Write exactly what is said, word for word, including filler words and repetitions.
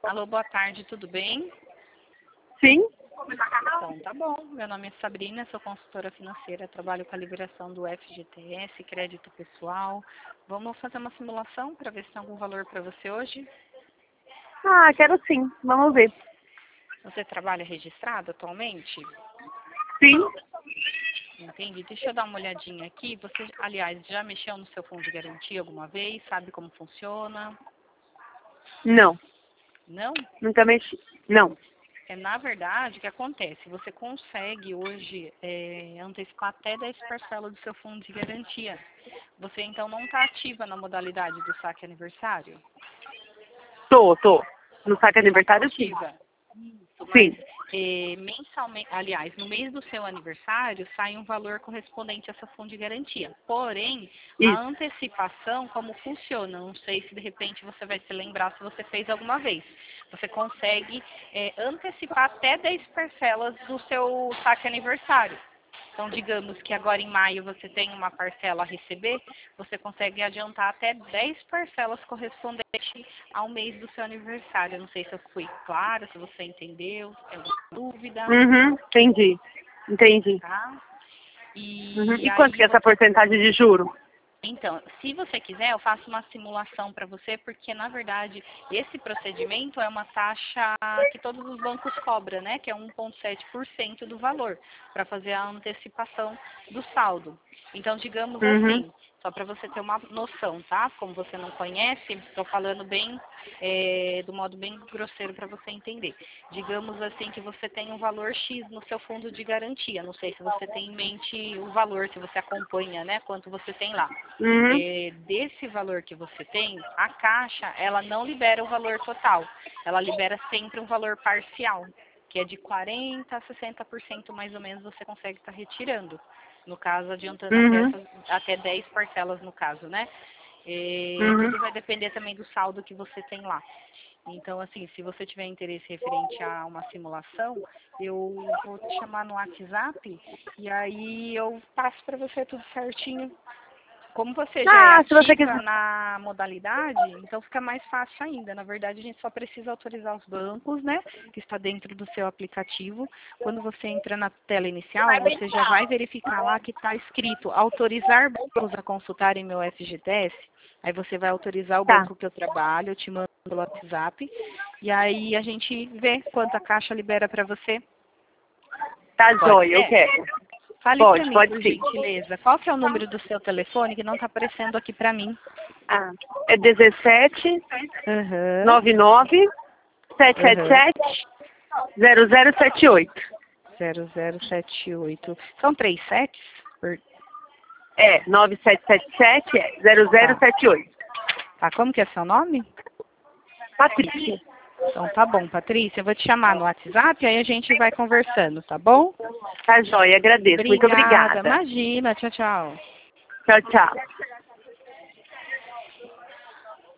Alô, boa tarde, tudo bem? Sim. Então, tá bom. Meu nome é Sabrina, sou consultora financeira, trabalho com a liberação do F G T S, crédito pessoal. Vamos fazer uma simulação para ver se tem algum valor para você hoje? Ah, quero sim. Vamos ver. Você trabalha registrado atualmente? Sim. Entendi. Deixa eu dar uma olhadinha aqui. Você, aliás, já mexeu no seu fundo de garantia alguma vez? Sabe como funciona? Não. Não? Nunca mexi. Não. É, na verdade, o que acontece? Você consegue hoje é, antecipar até dez parcelas do seu fundo de garantia. Você, então, não está ativa na modalidade do saque aniversário? Tô, tô. No saque Você está aniversário, sim. ativa. Isso, mas Sim. é, mensalmente, aliás, no mês do seu aniversário, sai um valor correspondente a seu fundo de garantia. Porém, a Isso. antecipação, como funciona? Não sei se de repente você vai se lembrar se você fez alguma vez. Você consegue é, antecipar até dez parcelas do seu saque aniversário. Então, digamos que agora em maio você tem uma parcela a receber, você consegue adiantar até dez parcelas correspondentes ao mês do seu aniversário. Eu não sei se eu fui clara, se você entendeu, se tem alguma dúvida, Uhum. Entendi. Entendi. tá? Uhum. E E quanto que aí é essa você... porcentagem de juro? Então, se você quiser, eu faço uma simulação para você, porque, na verdade, esse procedimento é uma taxa que todos os bancos cobram, né? Que é um vírgula sete por cento do valor, para fazer a antecipação do saldo. Então, digamos Uhum. assim, só para você ter uma noção, tá? Como você não conhece, estou falando bem, é, do modo bem grosseiro para você entender. Digamos assim que você tem um valor X no seu fundo de garantia. Não sei se você tem em mente o valor, se você acompanha, né? Quanto você tem lá. Uhum. É, desse valor que você tem, a Caixa, ela não libera o valor total. Ela libera sempre um valor parcial, que é de quarenta a sessenta por cento mais ou menos você consegue estar retirando. No caso, adiantando até, Uhum. essas, até dez parcelas no caso, né? É, Uhum. tudo vai depender também do saldo que você tem lá. Então, assim, se você tiver interesse referente a uma simulação, eu vou te chamar no WhatsApp e aí eu passo para você tudo certinho. Como você já é Ah, se você ativa quiser. na modalidade, então fica mais fácil ainda. Na verdade, a gente só precisa autorizar os bancos, né? Que está dentro do seu aplicativo. Quando você entra na tela inicial, você já vai verificar lá que está escrito autorizar bancos a consultarem meu F G T S. Aí você vai autorizar o Tá. banco que eu trabalho, eu te mando pelo WhatsApp. E aí a gente vê quanto a Caixa libera para você. Tá Pode joia, eu ser? quero. Fale para Pode, mim, pode por sim. gentileza. Qual que é o número do seu telefone que não está aparecendo aqui para mim? Ah, é dezessete, Aham, noventa e nove, sete sete aham. sete, zero zero sete oito. zero zero sete oito. São três setes? Por- É, nove sete sete sete, é zero zero Tá. sete oito. Tá, como que é seu nome? Patrícia. Então tá bom, Patrícia. Eu vou te chamar no WhatsApp, aí a gente vai conversando, tá bom? Tá joia, agradeço. Muito Obrigada. obrigada. Imagina. Tchau, tchau. Tchau, tchau.